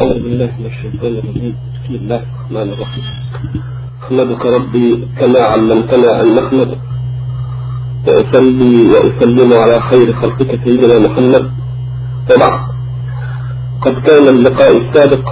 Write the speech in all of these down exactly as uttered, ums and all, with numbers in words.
أعوذ بالله من الشيطان الرجيم. بسم الله الرحمن الرحيم. أحمدك ربي كما علمتنا أن نحمد، وأصلي وأسلم على خير خلقك سيدنا محمد. وبعد، قد كان اللقاء السابق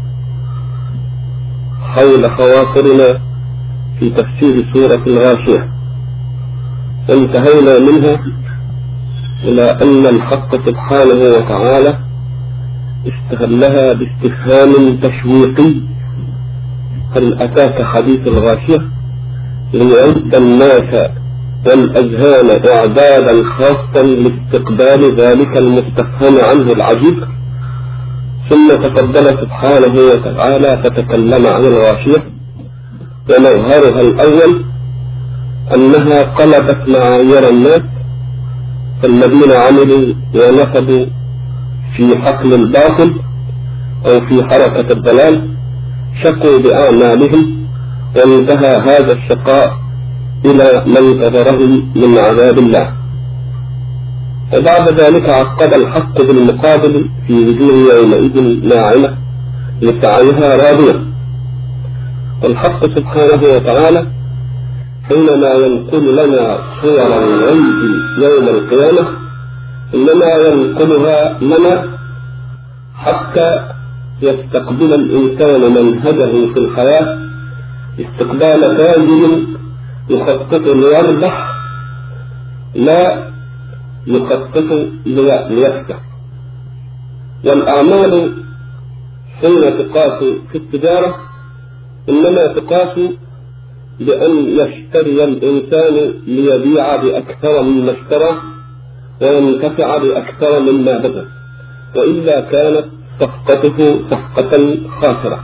حول خواطرنا في تفسير سورة الغاشية، انتهينا منها إلى أن الحق سبحانه وتعالى استهلها باستفهام تشويقي: هل أتاك حديث الغاشية؟ ليعد الناس والأذهان إعدادا خاصا لاستقبال ذلك المستفهم عنه العجيب. ثم تفضل سبحانه وتعالى فتكلم عن الغاشية، ومظهرها الأول أنها قلبت معايير الناس، فالذين عملوا ونفذوا في حقل الباطل أو في حركة الضلال شقوا بأعمالهم، وانتهى هذا الشقاء إلى ما انتظرهم من عذاب الله. وبعد ذلك عقد الحق بالمقابل في وجوه يومئذ ناعمة لسعيها راضية. والحق سبحانه وتعالى حينما ينقل لنا صور الغيب يوم القيامة إنما ينقلها لنا حتى يستقبل الإنسان منهجه في الحياة استقبال تاجر يخطط ليربح، لا يخطط ليخسر. والأعمال حين تقاس في التجارة إنما تقاس بأن يشتري الإنسان ليبيع بأكثر مما اشترى وينتفع بأكثر مما بذل، وإلا كانت صفقته صفقة خاسرة.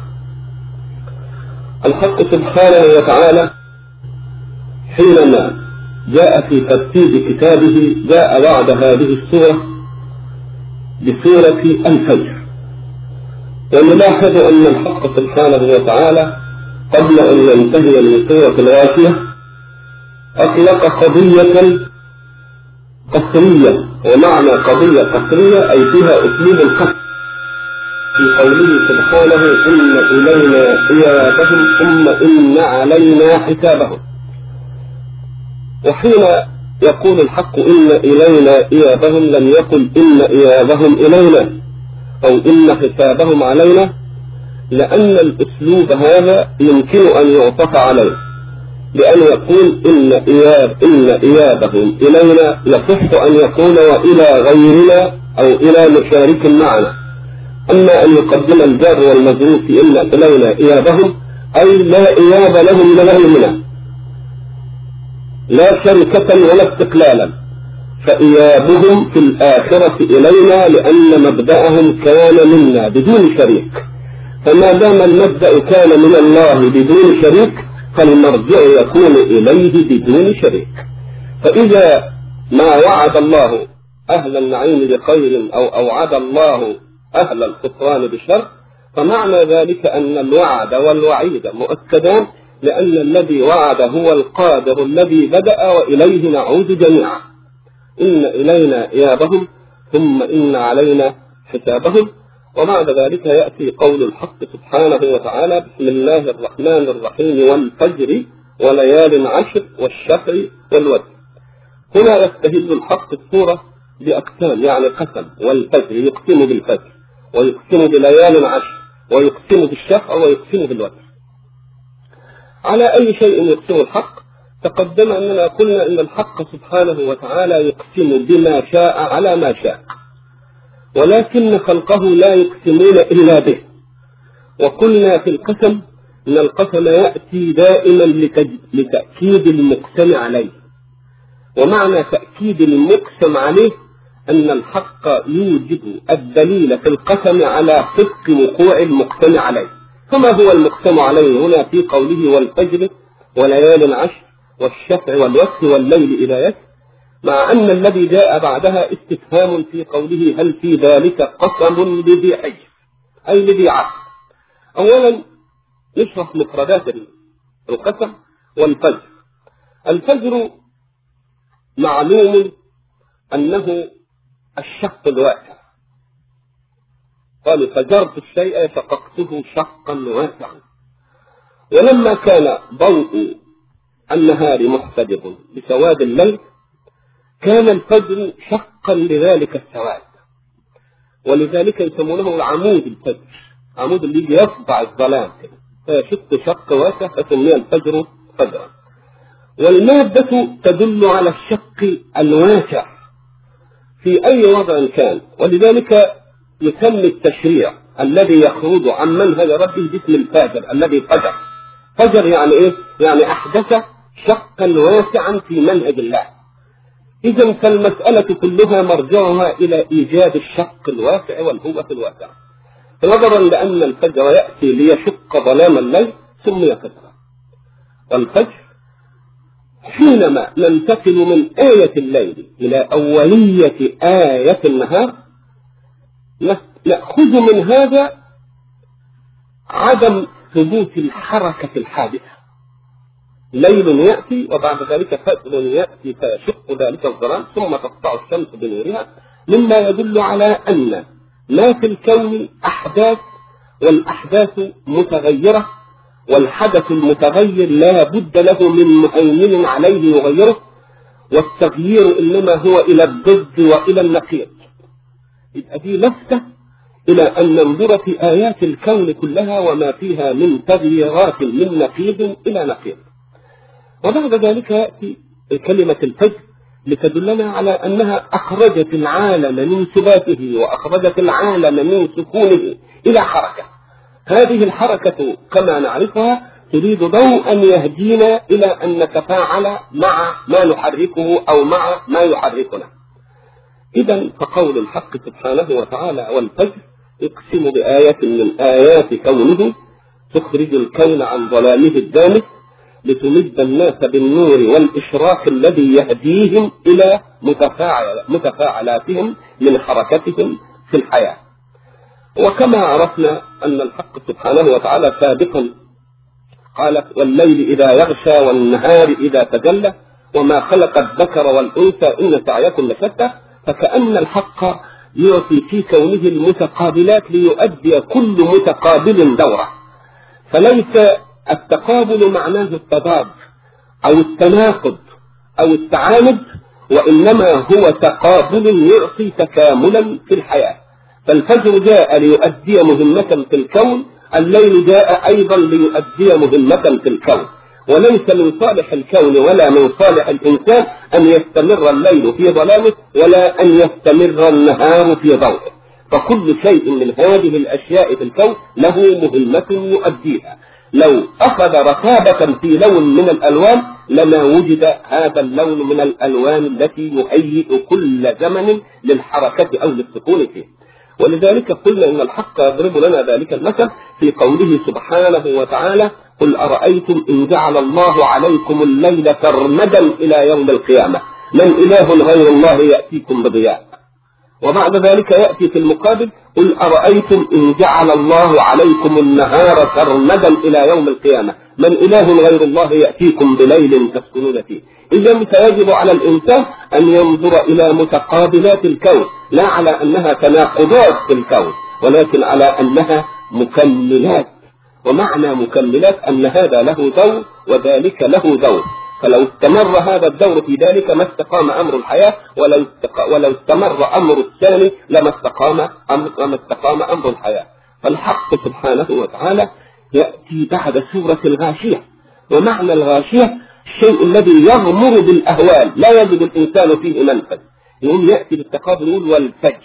الحق سبحانه وتعالى حينما جاء في ترتيب كتابه جاء بعد هذه السورة بسورة الفجر. ونلاحظ أن الحق سبحانه وتعالى قبل أن ينتهي من سورة الغاشية أطلق قضية قصرية. ومعنى قضية قصرية أي فيها أسلوب القصر، في قوله سبحانه: إن إلينا إيابهم ثم إن علينا حسابهم. وحين يقول الحق إن إلينا إيابهم لم يقل إن إيابهم إلينا أو إن حسابهم علينا، لأن الأسلوب هذا يمكن أن يعطف عليه، بأن يقول إن إياب إن إيابهم إلينا يصح أن يكون وإلى غيرنا أو إلى مشارك معنا. أما أن يقدم الجار والمجرور في إن إلينا إيابهم أي لا إياب لهم لغيرنا، لا شركة ولا استقلالا، فإيابهم في الآخرة إلينا لأن مبدأهم كان منا بدون شريك. فما دام المبدأ كان من الله بدون شريك فالمرجع يكون إليه بدون شريك. فإذا ما وعد الله أهل النعيم بخير أو أوعد الله أهل الخسران بشر، فمعنى ذلك أن الوعد والوعيد مؤكدان، لأن الذي وعد هو القادر الذي بدأ وإليه نعود جميعا. إن إلينا إيابهم ثم إن علينا حسابهم. وبعد ذلك يأتي قول الحق سبحانه وتعالى: بسم الله الرحمن الرحيم والفجر وليال عشر والشفع والوتر. هنا يستهل الحق السورة بأقسام، يعني قسم: والفجر يقسم بالفجر، ويقسم بليال عشر، ويقسم بالشفع، ويقسم بالوتر. على أي شيء يقسم الحق؟ تقدم أننا قلنا أن الحق سبحانه وتعالى يقسم بما شاء على ما شاء، ولكن خلقه لا يقسمون إلا به. وقلنا في القسم أن القسم يأتي دائما لتأكيد المقسم عليه، ومعنى تأكيد المقسم عليه أن الحق يوجب الدليل في القسم على صدق وقوع المقسم عليه. فما هو المقسم عليه هنا في قوله: والفجر وليال عشر والشفع والوتر والليل إذا يسر، مع أن الذي جاء بعدها استفهام في قوله: هل في ذلك قسم لذي حجر أي لذي عقل. أولا نشرح مفردات القسم. والفجر، الفجر معلوم أنه الشق الواقع، قال فجرت الشيء شققته شقا واسعا. ولما كان ضوء النهار محتجب بسواد الليل كان الفجر شقا لذلك السواد، ولذلك يسمونه العمود الفجر، عمود اللي يجي يصدع الظلام كده فيشق شق واسع فسمي الفجر فجرا. والمادة تدل على الشق الواسع في أي وضع كان، ولذلك يسمي التشريع الذي يخرج عن منهج ربه باسم الفاجر الذي فجر. فجر يعني إيه؟ يعني أحدث شقا واسعا في منهج الله. إذن فالمسألة كلها مرجعها إلى إيجاد الشق الواسع والهوة الواسعة، نظرا لأن الفجر يأتي ليشق ظلام الليل سمي فجرا. والفجر حينما ننتقل من آية الليل إلى أولية آية النهار نأخذ من هذا عدم ثبوت الحركة الحادثة. ليل يأتي وبعد ذلك فجر يأتي فيشق ذلك الظلام ثم تسطع الشمس بنورها، مما يدل على أن ما في الكون أحداث، والأحداث متغيرة، والحدث المتغير لا بد له من مهيمن عليه يغيره، والتغيير إنما هو إلى الضد وإلى النقيض. يبقى دي لفتة إلى أن ننظر في آيات الكون كلها وما فيها من تغييرات من نقيض إلى نقيض. وبعد ذلك يأتي كلمة الفجر لتدلنا على أنها أخرجت العالم من ثباته وأخرجت العالم من سكونه إلى حركة. هذه الحركة كما نعرفها تريد ضوءا يهدينا إلى أن نتفاعل مع ما نحركه أو مع ما يحركنا. إذن فقول الحق سبحانه وتعالى والفجر يقسم بآية من آيات كونه تخرج الكون عن ظلامه الدامس لتمد الناس بالنور والإشراق الذي يهديهم إلى متفاعل متفاعلاتهم من حركتهم في الحياة. وكما عرفنا أن الحق سبحانه وتعالى سابقا قال والليل إذا يغشى والنهار إذا تجلى وما خلق الذكر والأنثى إن سعيكم لشتى، فكأن الحق يعطي في كونه المتقابلات ليؤدي كل متقابل دوره. فليس التقابل معناه التضاد أو التناقض أو التعاند، وإنما هو تقابل يعطي تكاملا في الحياة. فالفجر جاء ليؤدي مهمة في الكون، الليل جاء أيضا ليؤدي مهمة في الكون، وليس من صالح الكون ولا من صالح الإنسان أن يستمر الليل في ظلامه ولا أن يستمر النهار في ضوءه. فكل شيء من هذه الأشياء في الكون له مهمة يؤديها. لو أخذ رتابة في لون من الألوان لما وجد هذا اللون من الألوان التي يهيئ كل زمن للحركة أو للسكون فيه. ولذلك قلنا إن الحق يضرب لنا ذلك المثل في قوله سبحانه وتعالى قل أرأيتم إن جعل الله عليكم الليل سرمدا إلى يوم القيامة من إله غير الله يأتيكم بضياء. وبعد ذلك يأتي في المقابل قل أرأيتم إن جعل الله عليكم النهار سرمدا إلى يوم القيامة من إله غير الله يأتيكم بليل تسكنون فيه. إذن فيجب على الإنسان أن ينظر إلى متقابلات الكون لا على أنها تناقضات في الكون، ولكن على أنها مكملات. ومعنى مكملات أن هذا له دور وذلك له دور، فلو استمر هذا الدور في ذلك ما استقام أمر الحياة، ولو ولو استمر أمر الثاني لما استقام أمر لما استقام أمر الحياة. فالحق سبحانه وتعالى يأتي بعد سورة الغاشية، ومعنى الغاشية الشيء الذي يغمر بالأهوال لا يجد الإنسان فيه منفذ. يقوم يأتي بالتقابل يقول والفجر،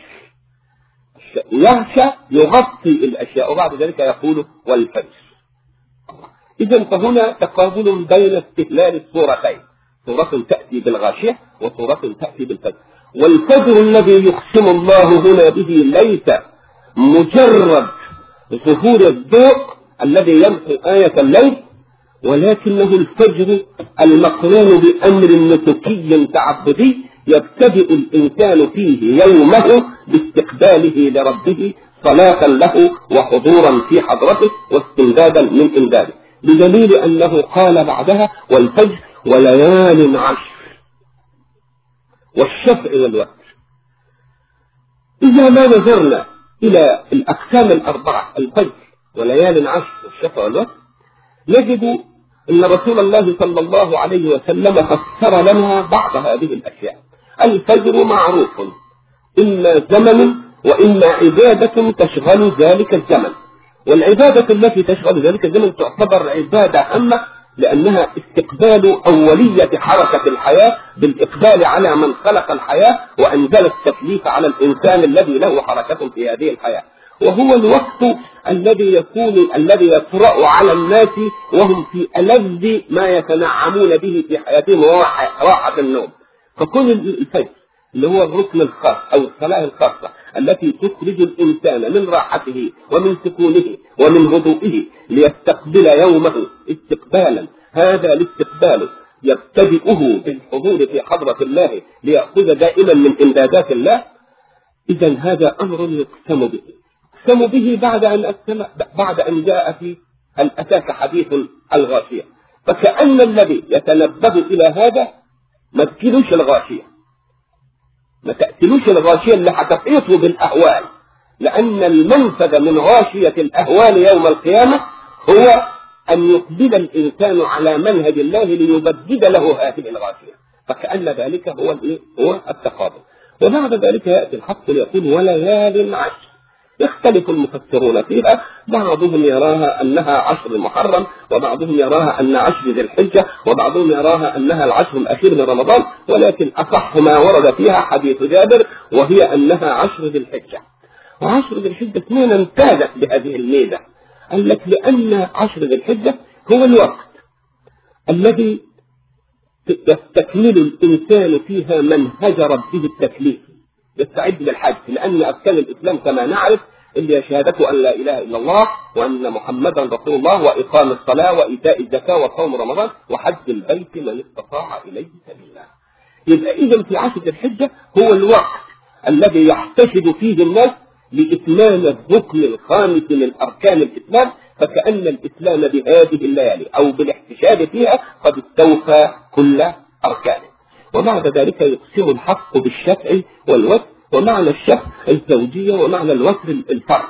يغشى يغطي الأشياء، وبعد ذلك يقول والفجر. إذن فهنا تقابل بين استهلال الصورتين، صورة تأتي بالغاشية وصورة تأتي بالفجر. والفجر الذي يقسم الله هنا به ليس مجرد ظهور الضوء الذي يمحو آية الليل، ولكنه الفجر المقرون بأمر نسكي تعبدي يبتدئ الإنسان فيه يومه باستقباله لربه صلاة له وحضورا في حضرته واستمدادا من إمداده، بدليل أنه قال بعدها والفجر وليال عشر والشفع والوتر. إذا ما نظرنا إلى الأقسام الأربعة الفجر وليال عشر والشفع والوتر، نجد أن رسول الله صلى الله عليه وسلم فسر لنا بعض هذه الأشياء. الفجر معروف، إما زمن وإما عبادة تشغل ذلك الزمن، والعبادة التي تشغل ذلك الزمن تعتبر عبادة عامة، لأنها استقبال أولية حركة الحياة بالإقبال على من خلق الحياة وأنزل التكليف على الإنسان الذي له حركة في هذه الحياة، وهو الوقت الذي يكون الذي يطرأ على الناس وهم في ألذ ما يتنعمون به في حياتهم وهو راحة النوم. فكل الفجر اللي هو الركن الخاص أو الصلاة الخاصة التي تخرج الإنسان من راحته ومن سكونه ومن هدوئه ليستقبل يومه استقبالا، هذا الاستقبال يبتدئه بالحضور في حضرة الله ليأخذ دائما من إمدادات الله. إذن هذا أمر يقسم به، يقسم به بعد أن بعد أن جاء في الأساس حديث الغاشية، فكأن الذي يتنبه إلى هذا ما تكلوش الغاشية، ما تأكلوش الغاشية اللي هتحيطه بالأهوال، لأن المنفذ من غاشية الأهوال يوم القيامة هو أن يقبل الإنسان على منهج الله ليبدد له هذه الغاشية، فكأن ذلك هو هو التقابل. وبعد ذلك يأتي الحق ليقول وليال عشر، يختلف المفسرون فيها، بعضهم يراها أنها عشر محرم، وبعضهم يراها أن عشر ذي الحجة، وبعضهم يراها أنها العشر الأخير من رمضان، ولكن أصح ما ورد فيها حديث جابر وهي أنها عشر ذي الحجة. وعشر ذي الحجة من امتازت بهذه الميزة؟ قال لك لأن عشر ذي الحجة هو الوقت الذي يستكمل الإنسان فيها منهج ربه التكليف، يستعد للحج، لأن أركان الإسلام كما نعرف اللي شهادته أن لا إله إلا الله وأن محمدا رسول الله وإقام الصلاة وإيتاء الزكاة وصوم رمضان وحج البيت من استطاع إليه سبيلا. يبقى إذن في عشر الحجة هو الوقت الذي يحتشد فيه الناس لإتمام الركن الخامس من أركان الإسلام، فكأن الإسلام بهذه الليالي أو بالاحتشاد فيها قد استوفى كل أركانه. وبعد ذلك يقسم الحق بالشفع والوتر، ومعنى الشفع الزوجية ومعنى الوتر الفرد.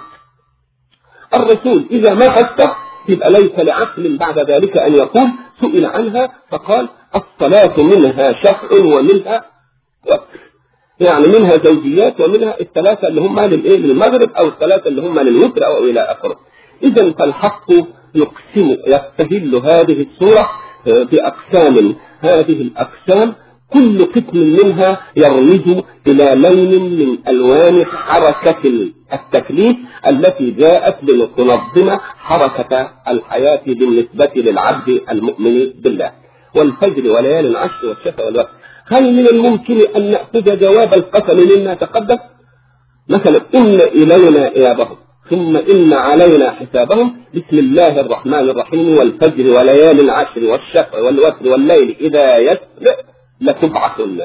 الرسول إذا ما فسر يبقى ليس لعقل بعد ذلك أن يقول، سئل عنها فقال الصلاة منها شفع ومنها وتر، يعني منها زوجيات ومنها الثلاثة اللي هم للإيه للمغرب أو الثلاثة اللي هم للوتر أو إلى آخره. إذن فالحق يقسم يستهل هذه السورة بأقسام، هذه الأقسام كل قسم منها يرمز إلى لون من ألوان حركة التكليف التي جاءت لتنظم حركة الحياة بالنسبة للعبد المؤمن بالله. والفجر وليال عشر والشفع والوتر، هل من الممكن أن نأخذ جواب القسم مما تقدم؟ مثلا إن إلينا إيابهم ثم إن علينا حسابهم، بسم الله الرحمن الرحيم والفجر وليال عشر والشفع والوتر والليل إذا يسر لتبعثن،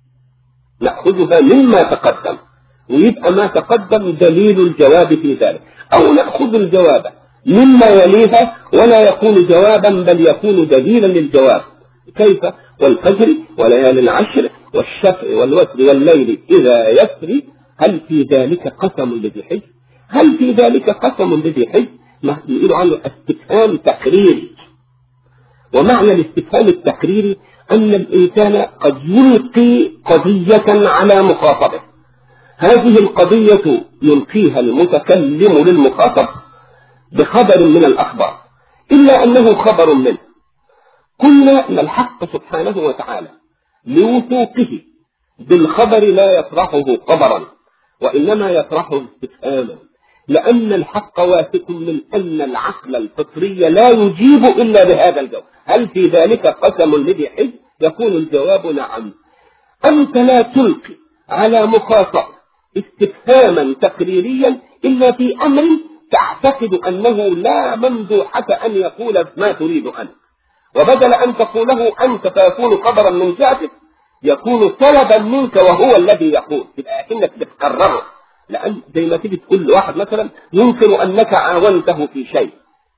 نأخذها مما تقدم، ويبقى ما تقدم دليل الجواب في ذلك، أو نأخذ الجواب مما يليها ولا يكون جوابا بل يكون دليلا للجواب. كيف؟ والفجر وليال عشر والشفع والوتر والليل إذا يسر، هل في ذلك قسم لذي حجر؟ هل في ذلك قسم لذي حجر؟ ما يقول عنه استفهام تقريري، ومعنى الاستفهام التقريري أن الإنسان قد يلقي قضية على مخاطبه، هذه القضية يلقيها المتكلم للمخاطب بخبر من الأخبار، إلا أنه خبر منه. قلنا أن الحق سبحانه وتعالى لوثوقه بالخبر لا يطرحه خبرا، وإنما يطرحه استفهاما، لأن الحق واثق من أن العقل الفطري لا يجيب إلا بهذا الجواب. هل في ذلك قسم لذي حجر؟ يكون الجواب نعم. أنت لا تلقي على مخاطب استفهاما تقريريا إلا في أمر تعتقد أنه لا ممدوحة أن يقول ما تريد أنت، وبدل أن تقوله أنت فيكون خبرا من جهتك يكون طلبا منك وهو الذي يقول، يبقى أنك بتكرره. لأن زي ما تيجي تقول لواحد مثلا يمكن أنك عاونته في شيء،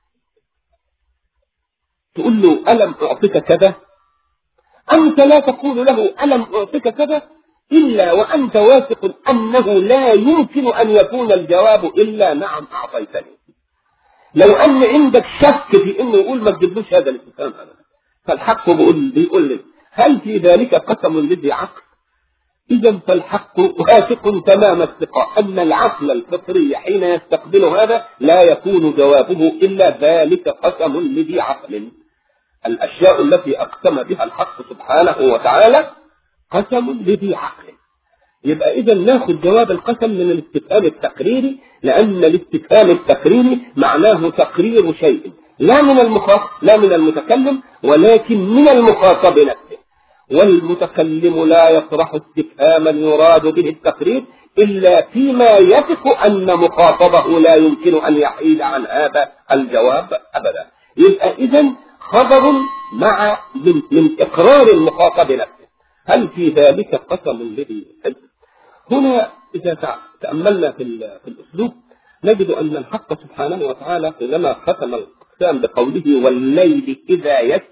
تقول له ألم أعطيك كذا، أنت لا تقول له ألم أعطيك كذا إلا وأنت واثق أنه لا يمكن أن يكون الجواب إلا نعم أعطيتني. لو أن عندك شك في أنه يقول ما تجيبلوش هذا الاستفهام أبدا، فالحق بيقول, بيقول لي هل في ذلك قسم لذي عقل؟ إذا فالحق واثق تمام الثقة أن العقل الفطري حين يستقبل هذا لا يكون جوابه إلا ذلك قسم لذي عقل. الأشياء التي أقسم بها الحق سبحانه وتعالى قسم لذي عقل. يبقى إذا ناخذ جواب القسم من الاستفهام التقريري، لأن الاستفهام التقريري معناه تقرير شيء لا من المخاطب لا من المتكلم ولكن من المخاطب نفسه، والمتكلم لا يطرح استفهاما يراد به التقرير إلا فيما يثق أن مخاطبه لا يمكن أن يحيد عن هذا الجواب أبدا. يبقى إذا خبر مع من, من إقرار المخاطب نفسه. هل في ذلك قسم لذي حجر؟ هنا إذا تأملنا في, في الأسلوب نجد أن الحق سبحانه وتعالى حينما ختم الأقسام بقوله والليل إذا يسر،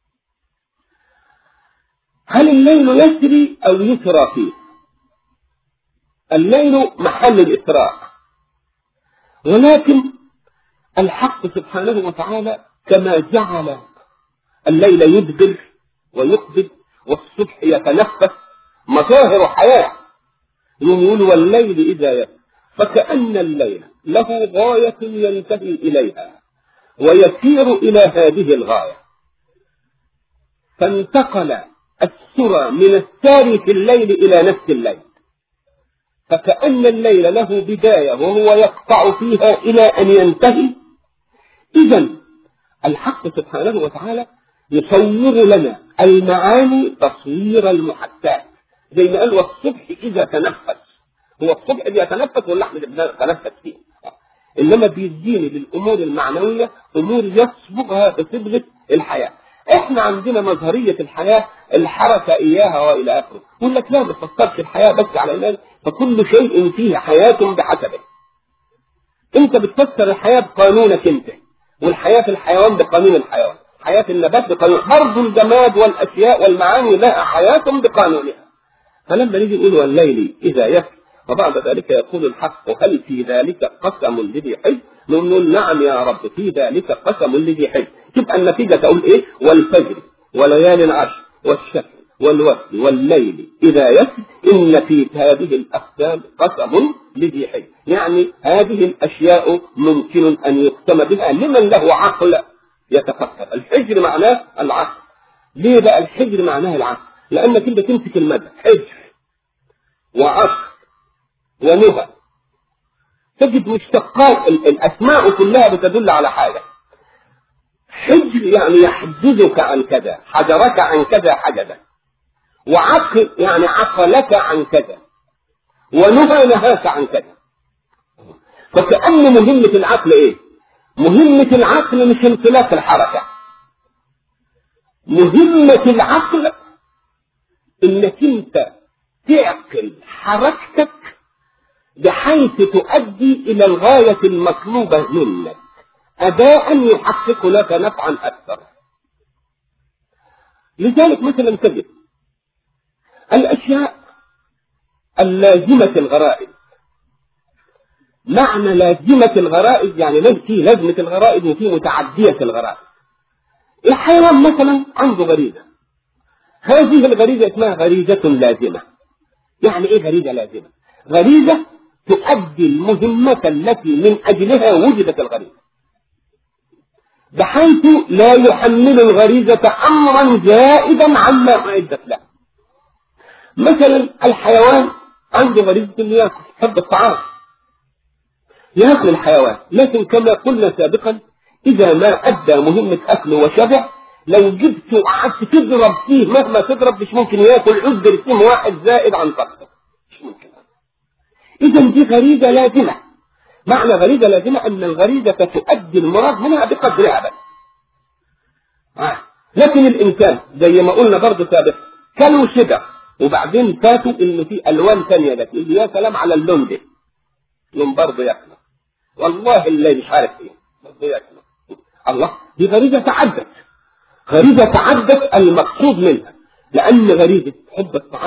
هل الليل يسري أو يسرى فيه؟ الليل محل الإسراء، ولكن الحق سبحانه وتعالى كما جعل الليل يدبر ويقبل والصبح يتنفس مظاهر حياة، يقول والليل إذا يسر، فكأن الليل له غاية ينتهي إليها ويسير إلى هذه الغاية، فانتقل السرى من السار في الليل إلى نفس الليل، فكأن الليل له بداية وهو يقطع فيها إلى أن ينتهي. إذن الحق سبحانه وتعالى يصور لنا المعاني تصوير المحكات، زي ما قال والصبح إذا تنفس. هو الصبح اللي يتنفس واللحم اللي بنتنفس فيه، إنما بيديني للأمور المعنوية أمور يصبغها بصبغة الحياة. إحنا عندنا مظهرية الحياة الحركة إياها وإلى آخره، يقول لك لا ما تفكرش الحياة بس على الناس، فكل شيء فيه حياة بحسبه. أنت بتفسر الحياة بقانونك أنت، والحياة في الحيوان بقانون الحيوان، حياة النبات بقانون، برضو الجماد والأشياء والمعاني لها حياة بقانونها. فلما نيجي نقول والليل إذا يسر، وبعد ذلك يقول الحق هل في ذلك قسم لذي حجر؟ نقول نعم يا رب في ذلك قسم لذي حجر. تبقى النتيجة تقول إيه؟ والفجر وليال عشر والشفع والوتر والليل إذا يسر إن في هذه الأقسام قسم لذي حجر. يعني هذه الأشياء ممكن أن يقسم بها لمن له عقل يتفكر. الحجر معناه العقل. ليه بقى الحجر معناه العقل؟ لأنك أنت تمسك المدى حجر وعقل ونهى، تجد مشتقات الأسماء كلها بتدل على حاجة. حجر يعني يحجزك عن كذا، حجرك عن كذا حجزك، وعقل يعني عقلك عن كذا، ونهى نهاك عن كذا. فكأن مهمة العقل إيه؟ مهمة العقل مش انطلاق الحركة، مهمة العقل إنك أنت تعقل حركتك بحيث تؤدي إلى الغاية المطلوبة منك أداء يحقق لك نفعا أكثر. لذلك مثلا تجد الأشياء اللازمة الغرائز. معنى لازمة الغرائز يعني ليس في لازمة الغرائز وفي متعدية الغرائز. الحيوان مثلا عنده غريزة، هذه الغريزة اسمها غريزة لازمة. يعني ايه غريزة لازمة؟ غريزة تؤدي المهمة التي من أجلها وجدت الغريزة، بحيث لا يحمل الغريزة أمرا زائدا عما أعدت له. مثلا الحيوان عنده غريزة انه ياكل، يحب الطعام، ياكل الحيوان، لكن كما قلنا سابقا إذا ما أدى مهمة أكله وشبع، لو جبت وقعدت تضرب فيه مهما تضرب مش ممكن ياكل عذر اسم واحد زائد عن طاقته، مش ممكن. إذا دي غريزة لازمة. معنى غريزة لازمة أن الغريزة تؤدي المراد منها بقدرها بس. آه. لكن الإنسان زي ما قلنا برضه سابقا كانوا شبع وبعدين فاتوا إنه في ألوان ثانية، لكن يا سلام على اللون ده، لون برضه ياكله، والله اللي مش عارف إيه برضه ياكله. الله، دي غريزة تعدت، غريزة تعدت المقصود منها، لأن غريزة حب الطعام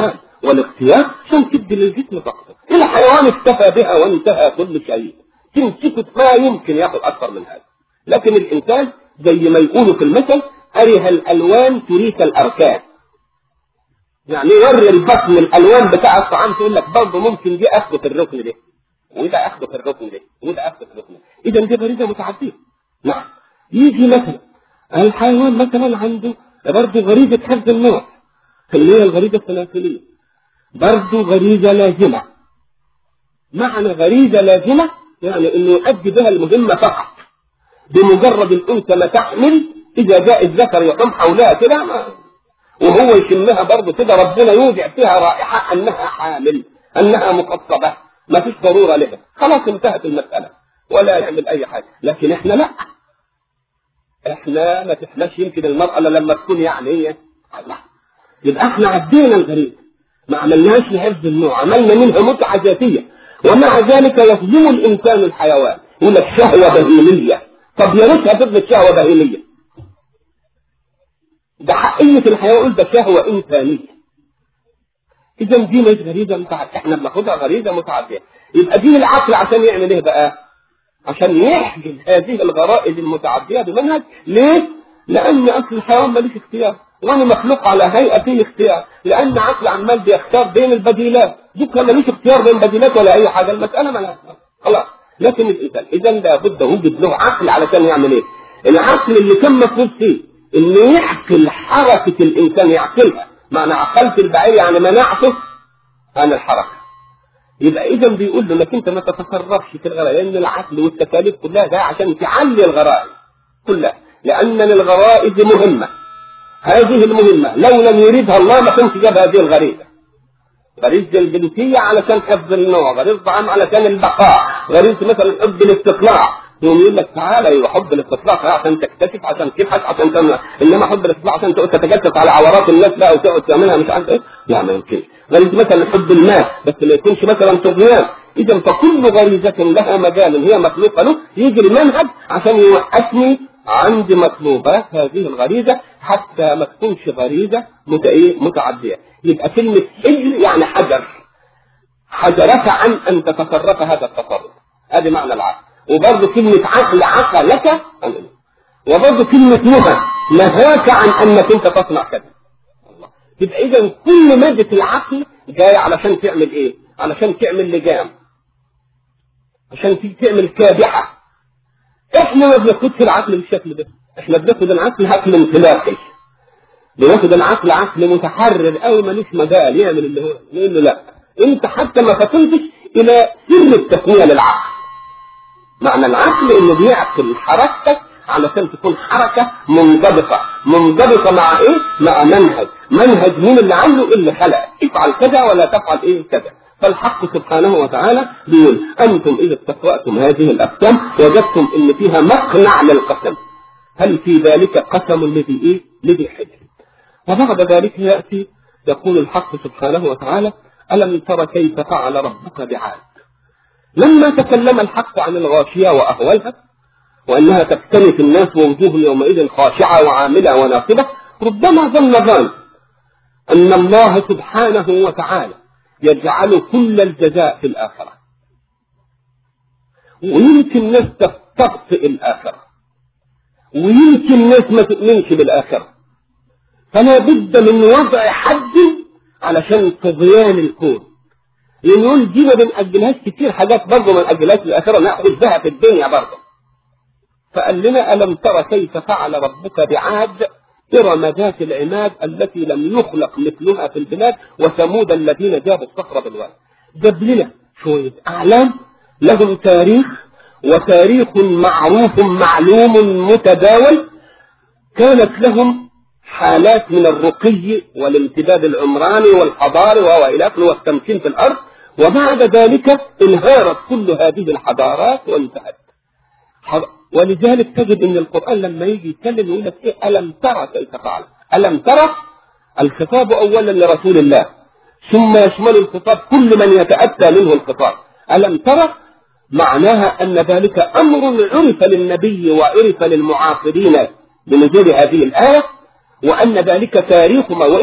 والاختيار عشان تدي للجسم طاقته. الحيوان اكتفى بها وانتهى كل شيء، تمسكه ما يمكن ياخذ اكثر من هذا. لكن الانسان زي ما يقولوا في المثل أره الالوان تريك الاركان، يعني يوري البطن الالوان بتاع الطعام تقول لك برضه ممكن دي اخذه في الركن ده وده اخذه في الركن ده وده اخذه في الركن ده. اذا دي غريزه متعديه. نعم. يجي مثلا الحيوان مثلا عنده برضه غريزه حفظ النوع اللي هي الغريزه التناسليه، برضه غريزه لازمه. معنى غريزه لازمه يعني انه يؤدي بها المهمه فقط، بمجرد الانثى ما تحمل اذا جاء الذكر يقوم حولها كده وهو يشمها برضه كده ربنا يوجع فيها رائحه انها حامل انها مقصبه، ما فيش ضروره لها، خلاص انتهت المساله ولا يعمل اي حاجه. لكن احنا لا، احنا ما تحلاش يمكن المراه لما تكون يعني ايه الله، يبقى احنا عدينا الغريزه ما عملناش لحفظ النوع، عملنا منها متعه ذاتيه. ومع ذلك يظلم الانسان الحيوان يقول لك شهوه بهيميه. طب يا ريتها تفضل شهوه بهيميه، ده حقية الحيوان يقول ده شهوه انسانيه. اذا دي مش غريزه متعديه، احنا بناخدها غريزه متعديه. يبقى دي العقل عشان يعمل ايه بقى؟ عشان يحجز هذه الغرائز المتعديه بمنهج. ليه؟ لان اصل الحيوان ماليش اختيار، وانا مخلوق على هيئه فيه اختيار، لان عقل عمال بيختار بين البديلات، دي كان ماليش اختيار بين بديلات ولا اي حاجه، المساله مالهاش خلاص. لكن الانسان اذا لابد يوجد له عقل علشان يعمل ايه؟ العقل اللي كان مفروض فيه انه يعقل حركه الانسان، يعقلها. معنى عقلت البعير يعني منعته عن الحركه. يبقى اذا بيقول له انك انت ما تتصرفش في الغرائز، لان العقل والتكاليف كلها ده عشان تعلي الغرائز كلها، لان الغرائز مهمه. هذه المهمه لو لم يريدها الله ما كانش جاب هذه الغريزه. غريزه البنتيه علشان حفظ النوع، غريزه عام علشان البقاء، غريزه مثلا حب الاستطلاع، يقوم يقول لك تعالى يا حب الاستطلاع عشان تكتشف، عشان تبحث، عشان تعمل. انما حب الاستطلاع عشان تقعد تتجسس على عورات الناس بقى وتقعد تعملها مش عارف ايه، لا ما يمكنش. غريزه مثلا حب المال بس ما يكونش مثلا طغيان. اذا فكل غريزه لها مجال هي مخلوقه له، يجي المنهج عشان يوقفني عند مطلوبات هذه الغريزه حتى ما تكونش غريزه متعديه. يبقى كلمه حجر يعني حجر، حجرك عن ان تتصرف هذا التصرف، هذا معنى العقل. وبرضه كلمة عقل عقلك، وبرضه كلمة نهى نهاك عن أنك أنت تصنع كذا. يبقى إذا كل مادة العقل جاية علشان تعمل إيه؟ علشان تعمل لجام، عشان تعمل كابحة. إحنا ما بناخدش العقل بالشكل ده، إحنا بناخد العقل عقل انطلاقي، بناخد العقل عقل متحرر أو ملوش مجال يعمل اللي هو. نقول له لا، أنت حتى ما فطنتش إلى سر التقنية للعقل. معنى العقل انه بيعقل حركتك علشان تكون حركة منضبطة، منضبطة مع ايه؟ مع منهج، منهج مين اللي عامله؟ اللي خلق، افعل كذا ولا تفعل ايه كذا. فالحق سبحانه وتعالى بيقول انتم اذا استقرأتم هذه الاقسام وجدتم ان فيها مقنع للقسم، هل في ذلك قسم الذي ايه؟ لذي حجر. وبعد ذلك يأتي يقول الحق سبحانه وتعالى ألم تر كيف فعل ربك بعاد. لما تكلم الحق عن الغاشية وأهوالها وأنها تكتنف الناس ووجوه يومئذ خاشعة وعاملة وناصبة، ربما ظن ظن أن الله سبحانه وتعالى يجعل كل الجزاء في الآخرة، ويمكن ناس تستغطئ الآخرة، ويمكن ناس ما تؤمنش بالآخرة، فلا بد من وضع حد علشان طغيان الكون. يقول دي ما بنأجلهاش كتير، حاجات برضه ما نأجلهاش للآخرة نأخذ بها في الدنيا برضه. فقال لنا ألم ترى كيف فعل ربك بعاد إرم ذات العماد التي لم يخلق مثلها في البلاد وثمود الذين جابوا الصخر بالواد. جاب لنا شوية أعلام لهم تاريخ، وتاريخ معروف معلوم متداول، كانت لهم حالات من الرقي والامتداد العمراني والحضاري وإلى آخره والتمكين في الأرض، وبعد ذلك انهارت كل هذه الحضارات وانتهت. ولذلك تجد ان القرآن لما يجي يتكلم يقول لك ايه؟ ألم ترى كيف فعل. ألم ترى الخطاب اولا لرسول الله، ثم يشمل الخطاب كل من يتأتى منه الخطاب. ألم ترى معناها ان ذلك امر عرف للنبي وعرف للمعاصرين بنزول هذه الآية، وأن ذلك تاريخ ما، وإلا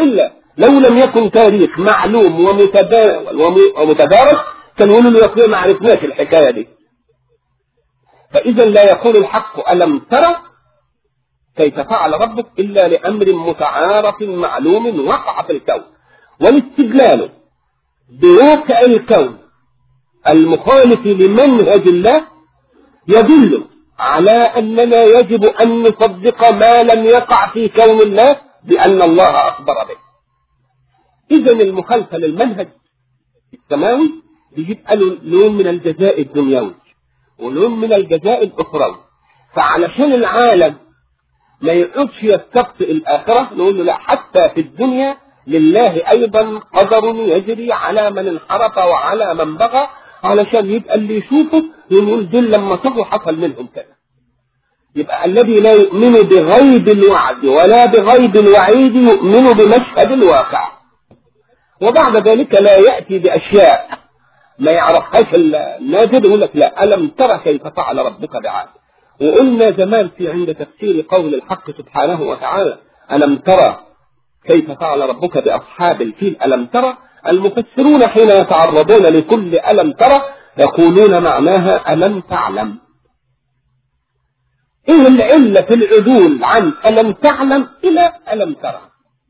لو لم يكن تاريخ معلوم ومتداول ومتدارس كان يقولوا له يا اخويا ما عرفناش الحكايه دي. فاذا لا يقول الحق الم ترى كيف فعل ربك الا لامر متعارف معلوم وقع في الكون، والاستدلال بواقع الكون المخالف لمنهج الله يدل على أننا يجب أن نصدق ما لم يقع في كون الله بأن الله أخبر به. إذن المخالفة للمنهج السماوي بيجيب لون من الجزاء الدنيوي ولون من الجزاء الأخروي. فعلشان العالم ما يقعدش يستبطئ الآخرة نقول له لا، حتى في الدنيا لله أيضا قدر يجري على من انحرف وعلى من بغى، علشان يبقى اللي يشوفه يقول دول لما طغوا حصل منهم كذا. يبقى الذي لا يؤمن بغيب الوعد ولا بغيب الوعيد يؤمن بمشهد الواقع، وبعد ذلك لا يأتي بأشياء ما يعرفهاش الناظر يقول لك لا ألم ترى كيف فعل ربك بعاد. وقلنا زمان في عند تفسير قول الحق سبحانه وتعالى ألم ترى كيف فعل ربك بأصحاب الفيل ألم ترى، المفسرون حين يتعرضون لكل ألم ترى يقولون معناها ألم تعلم. إيه العلة في العدول عن ألم تعلم إلى ألم ترى؟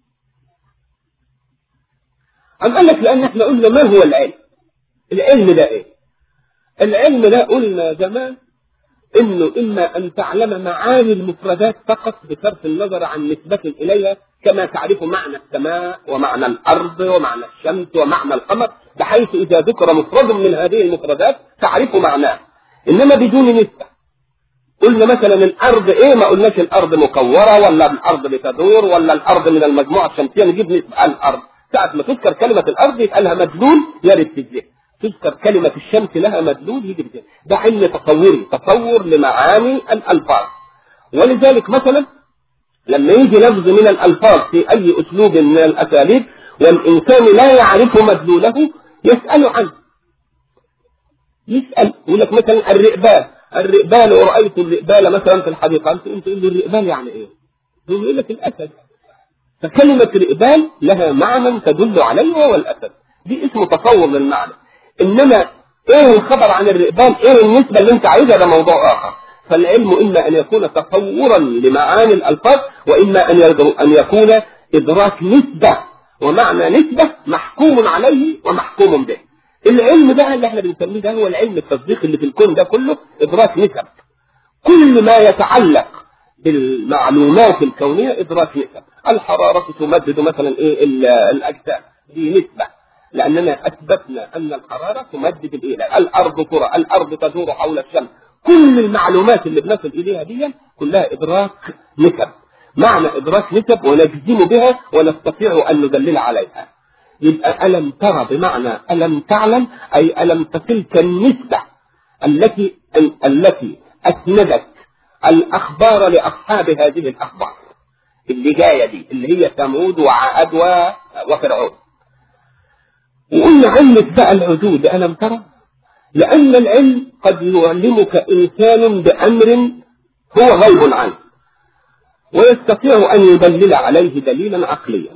أم قال لك لأن احنا قلنا ما هو العلم؟ العلم ده إيه؟ العلم ده قلنا زمان إنه إما أن تعلم معاني المفردات فقط بصرف النظر عن نسبة إليها، كما تعرف معنى السماء ومعنى الأرض ومعنى الشمس ومعنى القمر، بحيث إذا ذكر مفرد من هذه المفردات تعرف معناه، إنما بدون نسبة. قلنا مثلا الأرض إيه؟ ما قلناش الأرض مكورة ولا الأرض بتدور ولا الأرض من المجموعة الشمسية، نجيب نسبة الأرض. ساعة ما تذكر كلمة الأرض يبقى لها مدلول يرد في الذهن، تذكر كلمة الشمس لها مدلول يجي في الذهن. ده علم تصوري، تصور لمعاني الألفاظ. ولذلك مثلا لما يجي لفظ من الألفاظ في أي أسلوب من الأساليب والإنسان لا يعرف مدلوله يسأل عنه، يسأل يقول لك مثلا الرئبال، الرئبال ورأيت الرئبال مثلا في الحديقة، أنت تقول له الرئبال يعني إيه؟ يقول لك الأسد. فكلمة رئبال لها معنى تدل عليه وهو الأسد، دي اسمه تصور للمعنى. إنما إيه الخبر عن الرئبال؟ إيه النسبة اللي أنت عايزها؟ ده موضوع آخر. فالعلم إما أن يكون تصورا لمعاني الألفاظ وإما أن يكون إدراك نسبة، ومعنى نسبة محكوم عليه ومحكوم به. العلم ده اللي احنا بنسميه ده هو العلم التصديق اللي في الكون ده كله إدراك نسب. كل ما يتعلق بالمعلومات الكونية إدراك نسب. الحرارة تمدد مثلا إيه الأجسام، دي نسبة، لأننا أثبتنا أن الحرارة تمدد الإله. الأرض كرة، الأرض تدور حول الشمس. كل المعلومات اللي بنصل إليها دي كلها إدراك نسب. معنى إدراك نسب ونجزم بها ونستطيع أن ندلل عليها. يبقى ألم ترى بمعنى ألم تعلم، أي ألم تلك النسبة التي التي أسندت الأخبار لأصحاب هذه الأخبار اللي جاية دي اللي هي ثمود وعاد وفرعون. وقلنا علة بقى العدود ألم ترى، لأن العلم قد يعلمك إنسان بأمر هو غيب عنه ويستطيع أن يدلل عليه دليلا عقليا،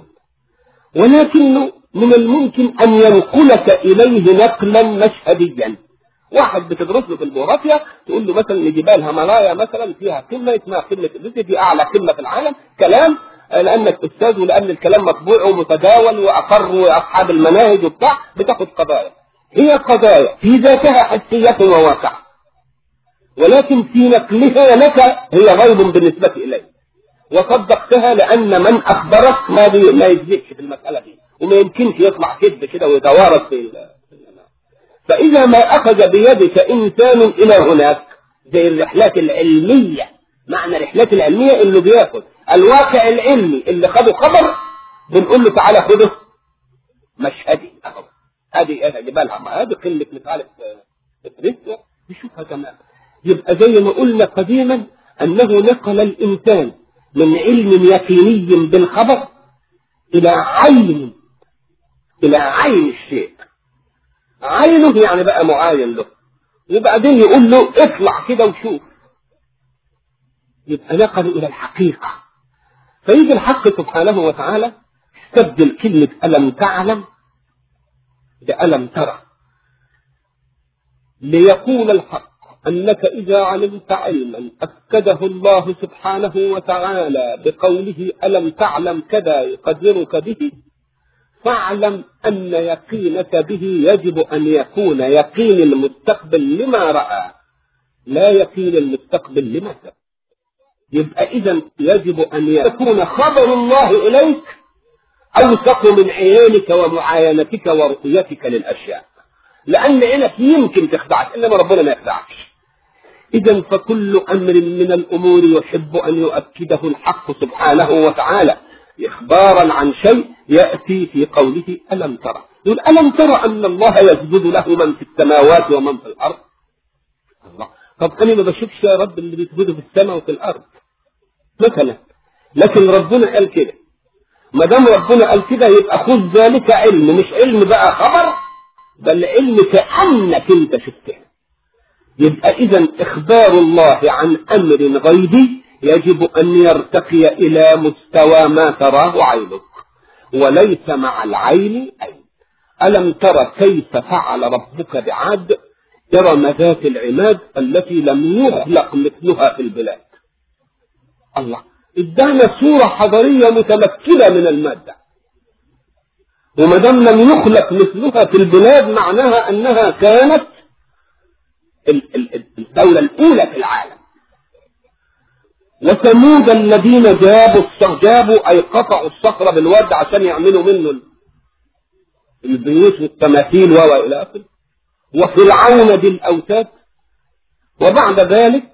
ولكنه من الممكن أن ينقلك إليه نقلا مشهديا. واحد بتدرس له في الجغرافيا تقول له مثلا جبال هيمالايا مثلا فيها قمة اسمها قمة إيفرست، دي أعلى قمة في العالم، كلام لأنك أستاذ ولأن الكلام مطبوع ومتداول وأقر أصحاب المناهج وبتاع، بتاخد قضايا هي قضايا في ذاتها حسية وواقع، ولكن في نقلها لك هي غيب بالنسبة إليه، وصدقتها لأن من أخبرك ما ما يكذبش في المسألة دي، وما يمكنش يطلع كذب كده ويتوارث في الناس. فإذا ما أخذ بيدك إنسان إلى هناك زي الرحلات العلمية، معنى الرحلات العلمية اللي بياخد الواقع العلمي اللي خده خبر بنقول له تعالى خده مشهدي أهو، هذه هذه جبالها هذه قلة مش عارف إفريقيا نشوفها كمان. يبقى زي ما قلنا قديما أنه نقل الإنسان من علم يقيني بالخبر إلى عين إلى عين الشيء، عينه يعني بقى معاين له، وبعدين يقول له اطلع كده وشوف، يبقى نقل إلى الحقيقة. فيجي الحق سبحانه وتعالى استبدل كلمة ألم تعلم بألم ترى، ليقول الحق أنك إذا علمت علما أكده الله سبحانه وتعالى بقوله ألم تعلم كذا يقدرك به، فاعلم أن يقينك به يجب أن يكون يقين المستقبل لما رأى لا يقين المستقبل لما سمع. يبقى إذن يجب أن يكون خبر الله إليك أوثق من عيانك ومعاينتك ورؤيتك للأشياء، لأن عينك يمكن تخدعك إنما ربنا ما يخدعكش. إذن فكل أمر من الأمور يحب أن يؤكده الحق سبحانه وتعالى إخبارا عن شيء يأتي في قوله ألم ترى. يقول ألم ترى أن الله يسجد له من في السماوات ومن في الأرض؟ الله، طب أنا ما بشوفش يا رب اللي بيسجدوا في السماء وفي الأرض مثلا، لكن ربنا قال كده. ما دام ربنا قال كده يبقى خذ ذلك علم، مش علم بقى خبر، بل علم كأنك انت شفته. يبقى إذن إخبار الله عن أمر غيبي يجب أن يرتقي إلى مستوى ما تراه عينك، وليس مع العين عين. ألم ترى كيف فعل ربك بعاد إرم ذات العماد التي لم يخلق مثلها في البلاد. الله ادانا صورة حضارية متمكنة من المادة، وما دام لم يخلق مثلها في البلاد معناها أنها كانت الدولة الأولى في العالم. وثمود الذين جابوا الصخر، جابوا أي قطعوا الصخر بالورد عشان يعملوا منه البيوت والتماثيل وإلى آخره. وفرعون ذي الأوتاد. وبعد ذلك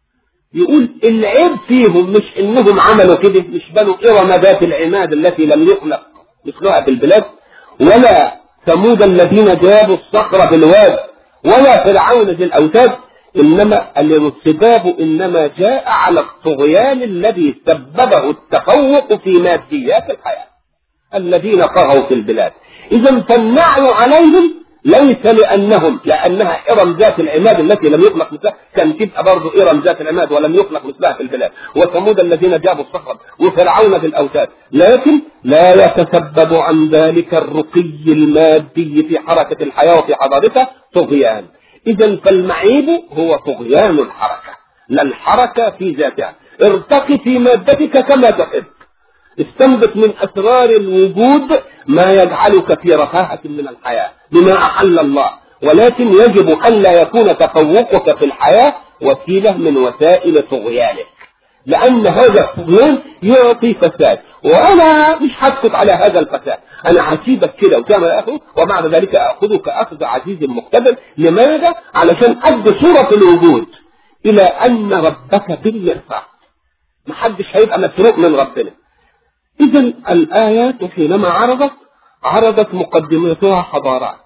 يقول العيب فيهم مش إنهم عملوا كده، مش بنوا إرم ذات العماد التي لم يخلق مثلها في البلاد، ولا ثمود الذين جابوا الصخر بالواد، ولا فرعون ذي الأوتاد، إنما الانصباب إنما جاء على الطغيان الذي سببه التفوق في ماديات الحياة الذين طغوا في البلاد. إذا فالنعي عليهم ليس لأنهم لأنها إرم ذات العماد التي لم يخلق مثلها، كان تبقى برضه إرم ذات العماد ولم يخلق مثلها في البلاد، وثمود الذين جابوا الصخر، وفرعون ذي الأوتاد، لكن لا يتسبب عن ذلك الرقي المادي في حركة الحياة وفي حضارتها طغيان. إذا فالمعيب هو طغيان الحركة لا الحركة في ذاتها. ارتقي في مادتك كما تحب، استنبط من أسرار الوجود ما يجعلك في رفاهة من الحياة بما أحل الله، ولكن يجب أن لا يكون تفوقك في الحياة وسيلة من وسائل طغيانك، لأن هذا الطغيان يعطي فساد، وأنا مش هسكت على هذا الفساد، أنا هسيبك كده وتعمل أخذ، وبعد ذلك أخذك أخذ عزيز مقتدر. لماذا؟ علشان أدي صورة الوجود إلى أن ربك بالمرصاد، محدش هيبقى مسروق من ربنا. إذن الآيات حينما عرضت عرضت مقدمتها حضارات.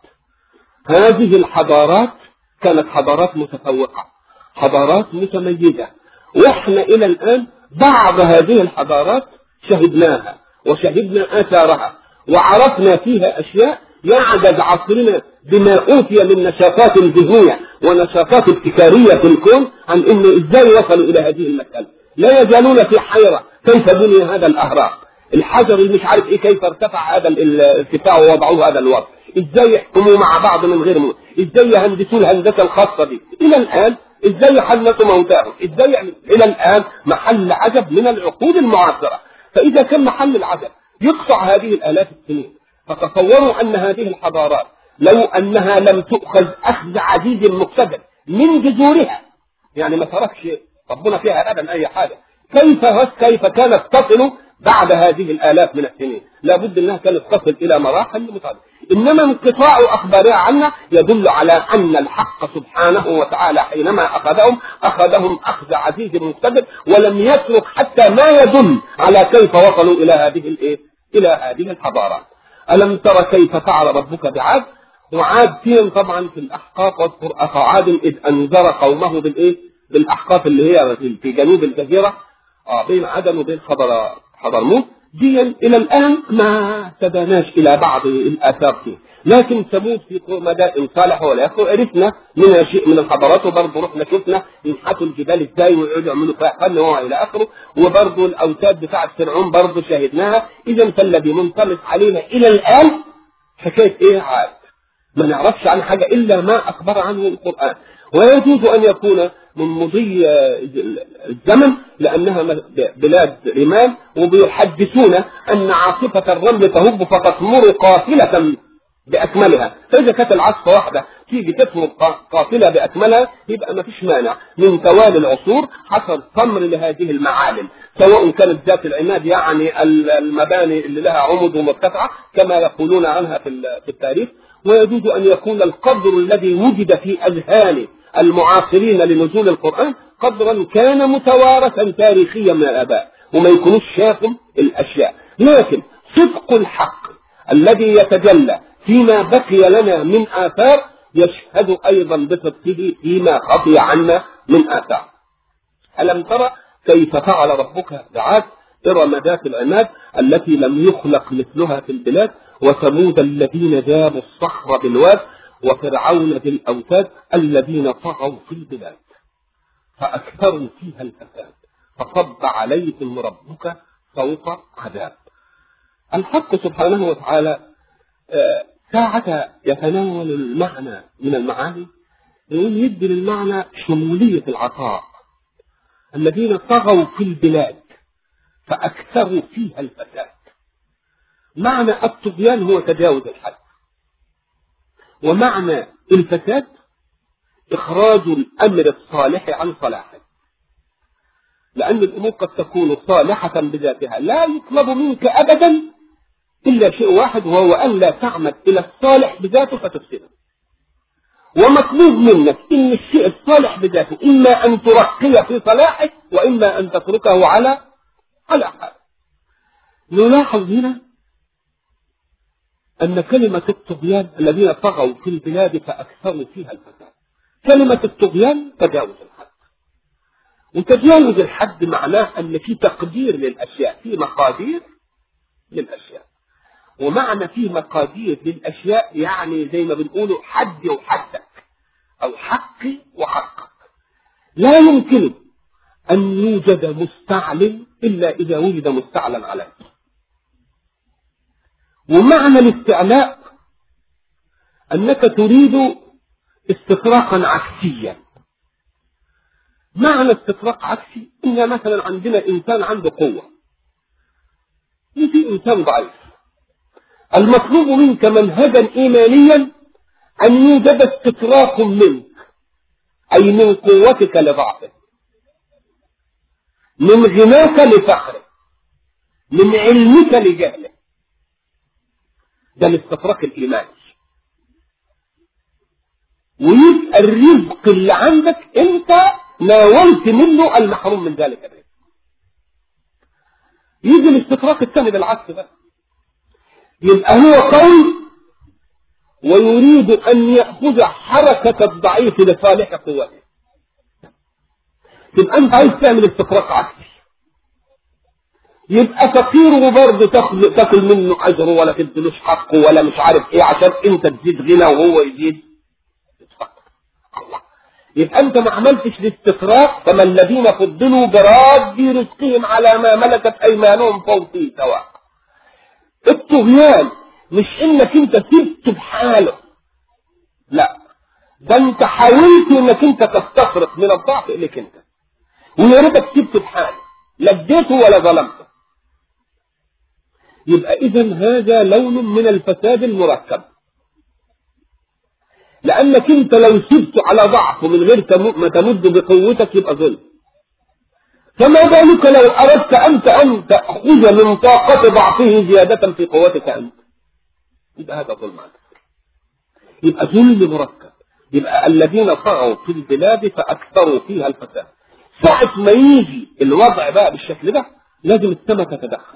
هذه الحضارات كانت حضارات متفوقة، حضارات متميزة، وإحنا إلى الآن بعض هذه الحضارات شهدناها وشهدنا آثارها وعرفنا فيها أشياء يعجز عصرنا بما أوتي من نشاطات ذهنية ونشاطات ابتكارية في الكون عن إنه إزاي وصلوا إلى هذه المسألة. لا يزالون في حيرة كيف بني هذا الأهرام، الحجر اللي مش عارف إيه كيف ارتفع هذا الارتفاع ووضعوه هذا الوضع، إزاي يحكموا مع بعض من غير موت، إزاي يهندسوا الهندسة الخاصة دي إلى الآن، إزاي يحلطوا موتاهم، إزاي يعني إلى الآن محل عجب من العقود المعاصرة. فإذا كان محل العجب يقطع هذه الآلاف السنين، فتصوروا أن هذه الحضارات لو أنها لم تؤخذ أخذ عزيز مقتدر من جذورها، يعني ما تركش ربنا فيها أبدا أي حاجة، كيف كيف كانت تصل بعد هذه الآلاف من السنين؟ لابد أنها كانت تصل إلى مراحل متعددة. إنما انقطاع أخبارها عنا يدل على أن الحق سبحانه وتعالى حينما أخذهم أخذهم أخذ عزيز مقتدر، ولم يترك حتى ما يدل على كيف وصلوا إلى هذه الإيه؟ إلى هذه الحضارات. ألم ترى كيف فعل ربك بعاد؟ وعاد فيهم طبعا في الأحقاف، واذكر أخا عاد إذ أنذر قومه بالإيه؟ بالأحقاف اللي هي في جنوب الجزيرة، آه بين عدن وبين حضر حضرموت. دي إلى الآن ما تداناش إلى بعض الآثار فيه، لكن ثمود في مدائن صالح ولا يخو عرفنا منها شيء من الحضارات، وبرضه رحنا شفنا ينحتوا الجبال ازاي ويقعدوا يعملوا فيها فن إلى آخره، وبرضه الأوتاد بتاعة فرعون برضه شاهدناها. إذا فالذي منطلق علينا إلى الآن حكاية إيه؟ عاد ما نعرفش عن حاجة إلا ما أخبر عنه القرآن، ويجوز أن يكون من مضي الزمن لأنها بلاد رمال، وبيحدثون أن عاصفة الرمل تهب فتطمر قافلة بأكملها، فإذا كانت العاصفة واحدة تيجي تطمر قافلة بأكملها يبقى ما فيش مانع من توالي العصور حصل طمر لهذه المعالم، سواء كانت ذات العماد يعني المباني اللي لها عمد ومرتفعة كما يقولون عنها في التاريخ. ويجوز أن يكون القدر الذي وجد في أذهان المعاصرين لنزول القرآن قدرا كان متوارثا تاريخيا من الآباء وما يكونوش شافوا الأشياء، لكن صدق الحق الذي يتجلى فيما بقي لنا من آثار يشهد أيضا بصدقه فيما خفي عنا من آثار. ألم ترى كيف فعل ربك بعاد إرم ذات العماد التي لم يخلق مثلها في البلاد، وثمود الذين جابوا الصخر بالواد، وفرعون ذي الأوتاد الذين طغوا في البلاد فأكثروا فيها الفساد فصب عليهم ربك فوق عذاب. الحق سبحانه وتعالى ساعة يتناول المعنى من المعاني يقول يدي للمعنى شمولية العطاء، الذين طغوا في البلاد فأكثروا فيها الفساد. معنى الطغيان هو تجاوز الحد، ومعنى الفساد إخراج الأمر الصالح عن صلاحه، لأن الأمور قد تكون صالحة بذاتها لا يطلب منك أبدا إلا شيء واحد وهو أن لا تعمد إلى الصالح بذاته فتفسده، ومطلوب منك إن الشيء الصالح بذاته إما أن ترقي في صلاحه وإما أن تتركه على على حال. نلاحظ هنا أن كلمة الطغيان الذين طغوا في البلاد فأكثروا فيها الفساد، كلمة الطغيان تجاوز الحد، وتجاوز الحد معناه أن في تقدير للأشياء، في مقادير للأشياء، ومعنى في مقادير للأشياء يعني زي ما بنقوله حد وحدك أو حقي وحقك. لا يمكن أن يوجد مستعلن إلا إذا وجد مستعلن عليه. ومعنى الاستعلاء أنك تريد استطراقا عكسيا. معنى استطراق عكسي إن مثلا عندنا إنسان عنده قوة وفي إنسان ضعيف، المطلوب منك منهجا إيمانيا أن يوجد استطراق منك، أي من قوتك لضعفك، من غناك لفقرك، من علمك لجهلك. ده الاستطراق الإيماني. ويبقى الرزق اللي عندك انت ناولت منه المحروم من ذلك الرزق. يجي الاستطراق الثاني بالعكس بقى، يبقى هو قوي ويريد أن يأخذ حركة الضعيف لصالح قوته، تبقى أنت عايز تعمل استطراق عكسي، يبقى فقير وبرضه تاكل منه أجره ولا تدلوش حقه ولا مش عارف إيه عشان أنت تزيد غنى وهو يزيد الله. يبقى أنت ما عملتش الاستطراق، فما الذين فضلوا براد رزقهم على ما ملكت أيمانهم فوقي سواء. الطغيان مش انك انت سبته بحاله، لا، ده انت حاولت انك انت تستفرق من الضعف اليك انت، ويا ريتك سبته بحاله لا اديته ولا ظلمته. يبقى اذا هذا لون من الفساد المركب، لانك انت لو سبته على ضعفه من غير ما تمد بقوتك يبقى ظلم، فما بالك لو اردت انت ان تاخذ من طاقه ضعفه زياده في قوتك انت، يبقى هذا ظلم عليك، يبقى ظلم مركب. يبقى الذين طغوا في البلاد فأكثروا فيها الفساد. ساعة ما يجي الوضع بقى بالشكل ده لازم السماء تتدخل.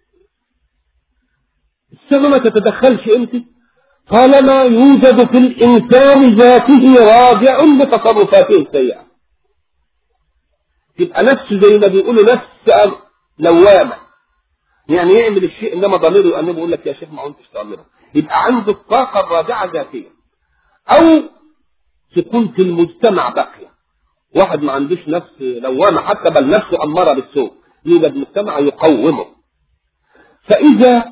السماء ما تتدخلش امتى؟ طالما يوجد في الإنسان ذاته راجع لتصرفاته السيئة. يبقى نفسه زي ما بيقولوا نفس لوامة، يعني يعمل الشيء انما ضميره يؤنبه يقول لك يا شيخ ما كنتش تعمله. يبقى عنده الطاقه الرادعه ذاتيا. او تكون في المجتمع باقيه، واحد ما عندوش نفس لوامه حتى بل نفسه اماره بالسوء، يوجد مجتمع يقومه. فاذا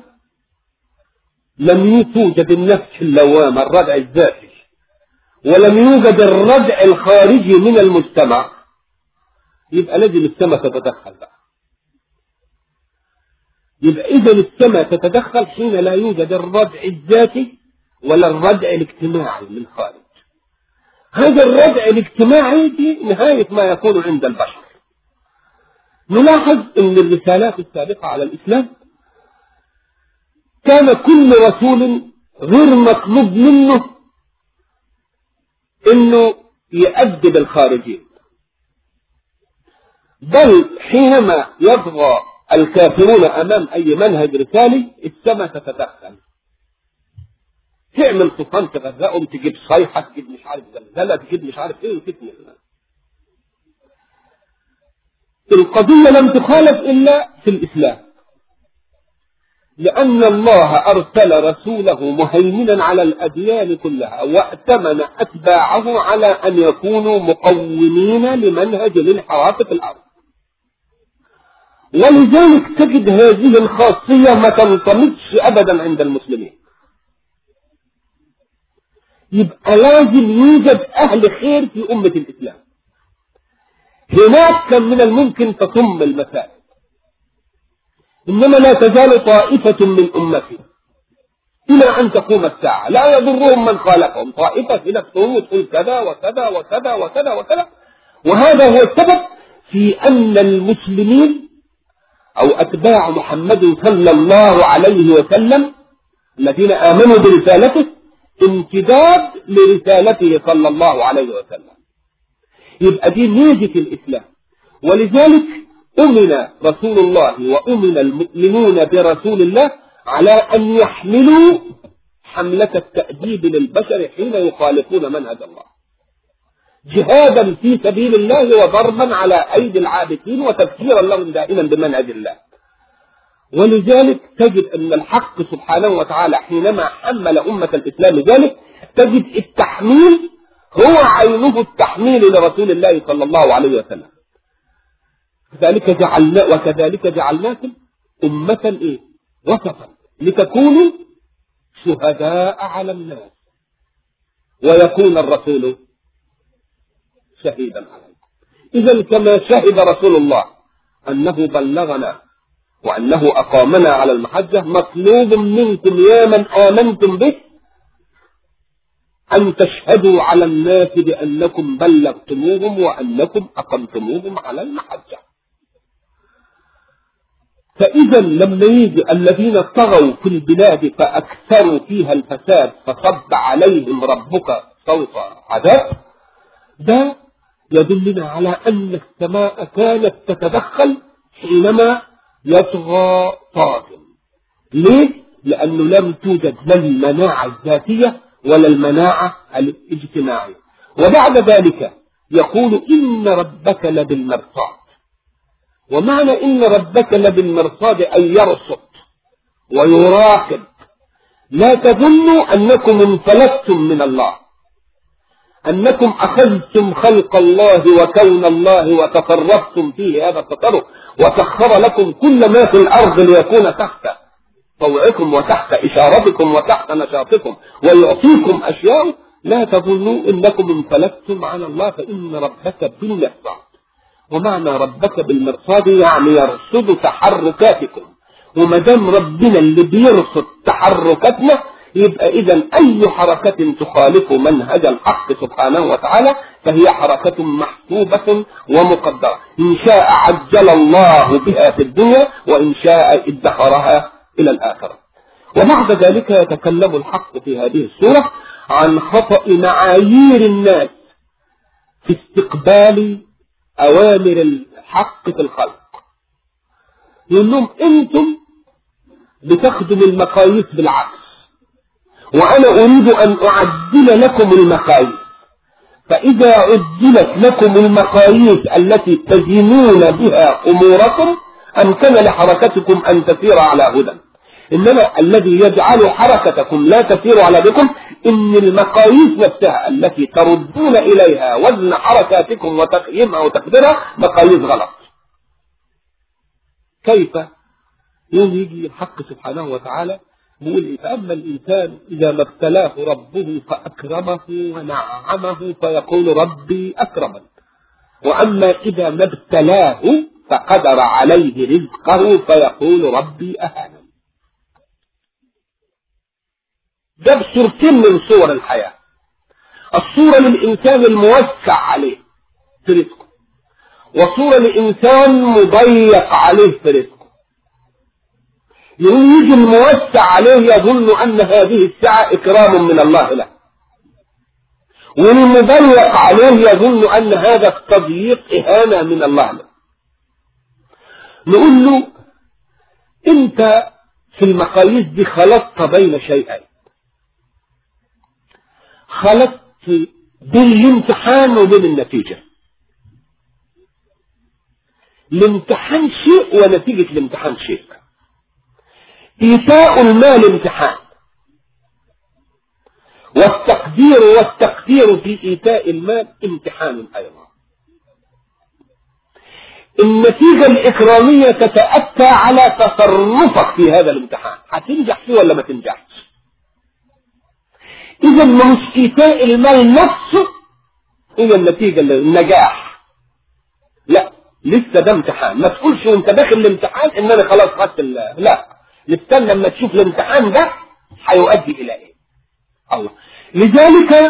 لم توجد النفس اللوامه الردع الذاتي ولم يوجد الردع الخارجي من المجتمع، يبقى لازم السماء تتدخل بقى. يبقى إذا السماء تتدخل حين لا يوجد الردع الذاتي ولا الردع الاجتماعي من خارج. هذا الردع الاجتماعي دي نهاية ما يكون عند البشر. نلاحظ أن الرسالات السابقة على الإسلام كان كل رسول غير مطلوب منه أنه يؤدب الخارجين، بل حينما يطغى الكافرون أمام أي منهج رسالي السماء تتدخل، تعمل طوفان تغرقهم، تجيب صيحة، تجيب مش عارف زلزلة، تجيب مش عارف إيه وتتنى. القضية لم تخالف إلا في الإسلام، لأن الله أرسل رسوله مهيمنا على الأديان كلها وأتمن أتباعه على أن يكونوا مقومين لمنهج الانحراف في الأرض. ولذلك تجد هذه الخاصية ما تنطمسش أبدا عند المسلمين. يبقى لازم يوجد أهل خير في أمة الإسلام. هناك كان من الممكن تتم المسائل، إنما لا تزال طائفة من أمتي إلى أن تقوم الساعة لا يضرهم من خالفهم، طائفة في نفسهم وتقول كذا وكذا وكذا وكذا وكذا. وهذا هو السبب في أن المسلمين أو أتباع محمد صلى الله عليه وسلم الذين آمنوا برسالته امتداد لرسالته صلى الله عليه وسلم. يبقى دي ميزة الإسلام. ولذلك أمن رسول الله وأمن المؤمنون برسول الله على أن يحملوا حملة التأديب للبشر حين يخالفون منهج الله، جهادا في سبيل الله وضربا على أيدي العابثين وتذكيرا لهم دائما بمنهج الله. ولذلك تجد أن الحق سبحانه وتعالى حينما حمل أمة الإسلام ذلك تجد التحميل هو عينه التحميل لرسول الله صلى الله عليه وسلم. كذلك جعلنا وكذلك جعلناكم أمة إيه؟ وسطا لتكونوا شهداء على الناس ويكون الرسول شهيدا عليكم. إذا كما شهد رسول الله أنه بلغنا وأنه أقامنا على المحجة، مطلوب منكم يا من آمنتم به أن تشهدوا على الناس بأنكم بلغتموهم وأنكم أقمتموهم على المحجة. فإذا لما يجي الذين طغوا في البلاد فأكثروا فيها الفساد فصب عليهم ربك صوت عذاب، ده يدلنا على أن السماء كانت تتدخل حينما يطغى طاغٍ. ليه؟ لأنه لم توجد لا المناعة الذاتية ولا المناعة الاجتماعية. وبعد ذلك يقول إن ربك لبالمرصاد. ومعنى إن ربك لبالمرصاد أي يرصد ويراقب. لا تظنوا أنكم انفلتتم من الله، أنكم أخذتم خلق الله وكون الله وتصرفتم فيه هذا التصرف وسخر لكم كل ما في الأرض ليكون تحت طوعكم وتحت إشارتكم وتحت نشاطكم ويعطيكم أشياء. لا تظنوا إنكم انفلتتم عن الله، فإن ربك بالمرصاد. ومعنى ربك بالمرصاد يعني يرصد تحركاتكم. ومدام ربنا اللي بيرصد تحركاتنا يبقى إذن أي حركة تخالف منهج الحق سبحانه وتعالى فهي حركة محسوبة ومقدرة، إن شاء عجل الله بها في الدنيا وإن شاء ادخرها إلى الآخرة. وبعد ذلك يتكلم الحق في هذه السورة عن خطأ معايير الناس في استقبال أوامر الحق في الخلق. يقول لهم أنتم بتخدم المقاييس بالعكس، وأنا أريد أن أعدل لكم المقاييس. فإذا عدلت لكم المقاييس التي تزنون بها أموركم أمكن لحركتكم أن تسير على هدى. إنما الذي يجعل حركتكم لا تسير على بكم إن المقاييس نفسها التي تردون إليها وزن حركاتكم وتقييمها وتقديرها مقاييس غلط. كيف؟ يوم يجي الحق سبحانه وتعالى يقول فأما الإنسان إذا ما ابتلاه ربه فأكرمه ونعمه فيقول ربي أكرمن، وأما إذا ما ابتلاه فقدر عليه رزقه فيقول ربي أهانن. ده بصورتين من صور الحياة. الصورة للإنسان الموسع عليه في رزقه، وصورة لإنسان مضيق عليه في رزقه. يقول يجي الموسع عليه يظن أن هذه السعة إكرام من الله له، والمضيق عليه يظن أن هذا التضييق إهانة من الله له. نقول له أنت في المقاييس دي خلطت بين شيئين، خلطت بين الامتحان وبين النتيجة. الامتحان شيء ونتيجة الامتحان شيء. إيتاء المال امتحان، والتقدير والتقدير في إيتاء المال امتحان أيضا. النتيجة الإكرامية تتأتى على تصرفك في هذا الامتحان، هتنجح فيه ولا ما تنجحش. إذا مش إيتاء المال نفسه هي النتيجة النجاح، لا، لسه ده امتحان. ما تقولش وانت داخل الامتحان ان انا خلاص خدت، لا، نستنى لما تشوف الامتحان ده هيؤدي الى ايه. الله. لذلك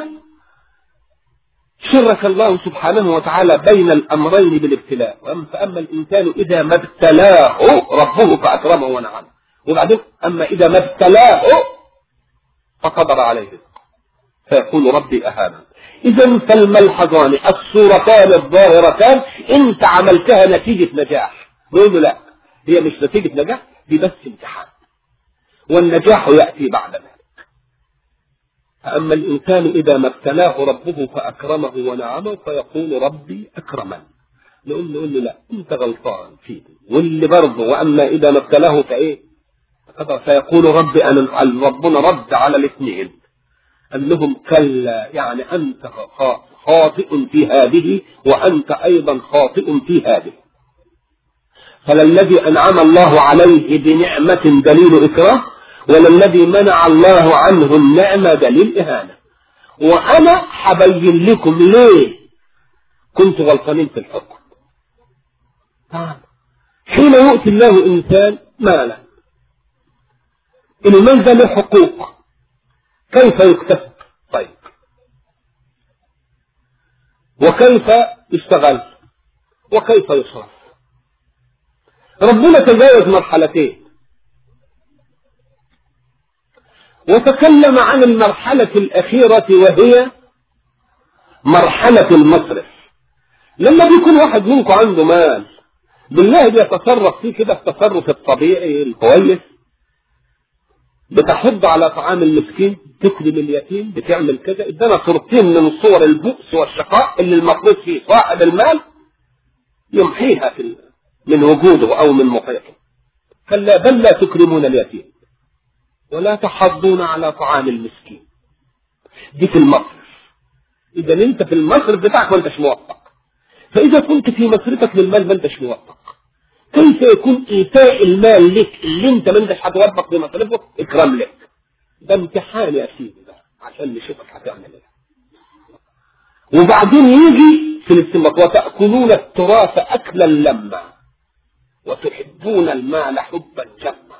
شرك الله سبحانه وتعالى بين الامرين بالابتلاء. فاما الانسان اذا ما ابتلاه ربه فاكرمه ونعمه، وبعدين اما اذا ما ابتلاه فقدر عليه فيقول ربي اهانن. اذا فالملحظان الصورتان الظاهرتان انت عملتها نتيجه نجاح. نقول له لا، هي مش نتيجه نجاح، دي بس امتحان، والنجاح ياتي بعد ذلك. فاما الانسان اذا ما ابتلاه ربه فاكرمه ونعمه فيقول ربي اكرمن. نقول له لا، انت غلطان فيه. واللي برضه واما اذا ما ابتلاه فايه فيقول ربي انا. ربنا رد على الاثنين، قال لهم كلا، يعني أنت خاطئ في هذه وأنت أيضا خاطئ في هذه. فللذي أنعم الله عليه بنعمة دليل إكرام، وللذي منع الله عنه النعمة دليل إهانة. وأنا حبين لكم ليه كنت غلطانين في الحكم. حين يؤتي الله إنسان مالا، المال ده له حقوق، كيف يكتسب؟ طيب، وكيف يشتغل؟ وكيف يصرف؟ ربنا تجاوز مرحلتين، وتكلم عن المرحلة الأخيرة وهي مرحلة المصرف. لما بيكون واحد منكم عنده مال بالله بيتصرف فيه كده التصرف الطبيعي الكويس، بتحض على طعام المسكين، تكرم اليتيم، بتعمل كذا. ادانا صورتين من صور البؤس والشقاء اللي المفروض فيه صاحب المال يمحيها في من وجوده او من محيطه. كلا بل لا تكرمون اليتيم ولا تحضون على طعام المسكين. دي في المصرف. اذا انت في المصرف بتاعك ما انتش موفق، فاذا كنت في مصرفك للمال ما انتش موفق، كيف يكون ايتاء المال لك اللي انت ما انتش هتوفق في مصرفه اكرام لك؟ ده امتحان يا سيدي ده عشان نشوفك هتعمل ايه. وبعدين يجي في الاستنباط وتأكلون التراث اكلا لما وتحبون المال حبا جما.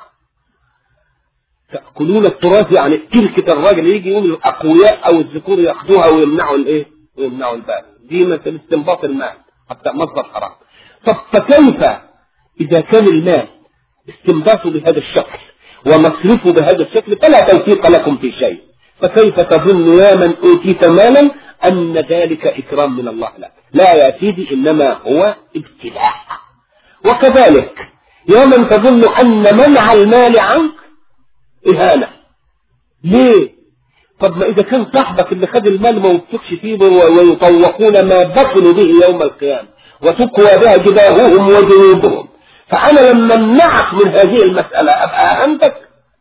تأكلون التراث يعني تلك الراجل يجي يقول الاقوياء او الذكور ياخذوها ويمنعوا الايه؟ ويمنعوا الباقي. دي مثل استنباط المال حتى مصدر حرام. طب فكيف إذا كان المال استنباطه بهذا الشكل ومصرفه بهذا الشكل فلا توفيق لكم في شيء، فكيف تظن يا من أوتيت مالا أن ذلك إكرام من الله؟ لا لا يا سيدي، إنما هو ابتلاء. وكذلك يا من تظن أن منع المال عنك إهانة. ليه؟ طب ما إذا كان صاحبك اللي خد المال ما وفقش فيه ويطوقون ما بطلوا به يوم القيامة وتقوى بها جباههم وجنوبهم، فأنا لما امنعك من هذه المسألة أبقى أهنتك،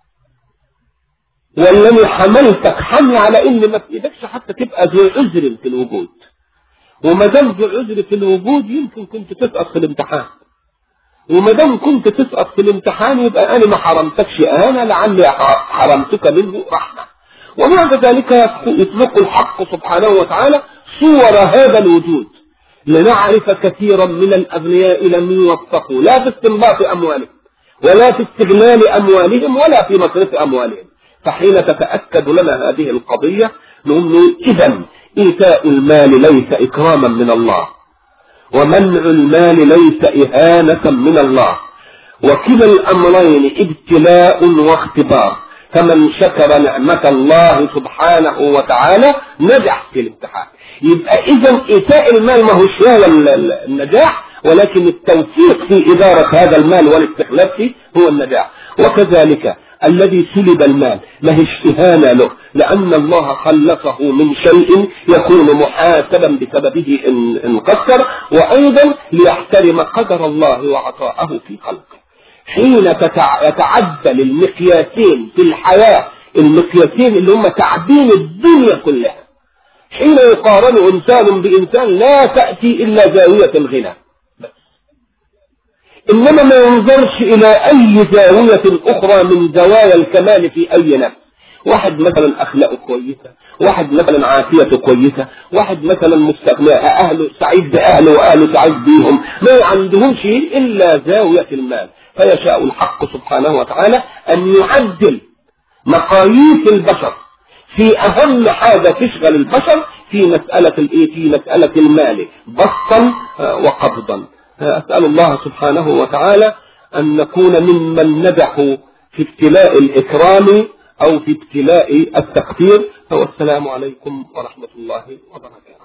والذي حملتك حمل على إن ما في إيدكش حتى تبقى ذو عذر في الوجود. وما دام ذو عذر في الوجود يمكن كنت تسقط في الامتحان، وما دام كنت تسقط في الامتحان يبقى أنا ما حرمتكش أنا، لعلي حرمتك منه رحمة. وبعد ذلك يطلق الحق سبحانه وتعالى صور هذا الوجود لنعرف كثيرا من الأغنياء لم يوفقوا لا في استنباط أموالهم ولا في استغلال أموالهم ولا في مصرف أموالهم. فحين تتأكد لنا هذه القضية نقول إذن إيتاء المال ليس إكراما من الله، ومنع المال ليس إهانة من الله، وكلا الأمرين ابتلاء واختبار. فمن شكر نعمة الله سبحانه وتعالى نجح في الامتحان. يبقى إذن إيتاء المال ما هو شوية النجاح، ولكن التوفيق في إدارة هذا المال والاستخلاف فيه هو النجاح. وكذلك الذي سلب المال ما هي إهانة له، لأن الله خلصه من شيء يكون محاسبا بسببه إن قصر، وأيضا ليحترم قدر الله وعطاءه في خلقه. حين يتعدل المقياسين في الحياة، المقياسين اللي هم تعبين الدنيا كلها، حين يقارن إنسان بإنسان لا تأتي إلا زاوية الغنى بس، إنما ما ينظرش إلى أي زاوية أخرى من زوايا الكمال في أي نفس. واحد مثلا أخلاقه كويسة، واحد مثلا عافيته كويسة، واحد مثلا مستغنى، أهله سعيد بأهله وأهله سعيد بيهم، ما عندهم شيء إلا زاوية المال. فيشاء الحق سبحانه وتعالى أن يعدل مقاييس البشر في أهم حاجة تشغل البشر في مسألة الإيه في مسألة المال بسطا وقبضا. أسأل الله سبحانه وتعالى أن نكون ممن نجحوا في ابتلاء الإكرام أو في ابتلاء التقدير. والسلام عليكم ورحمة الله وبركاته.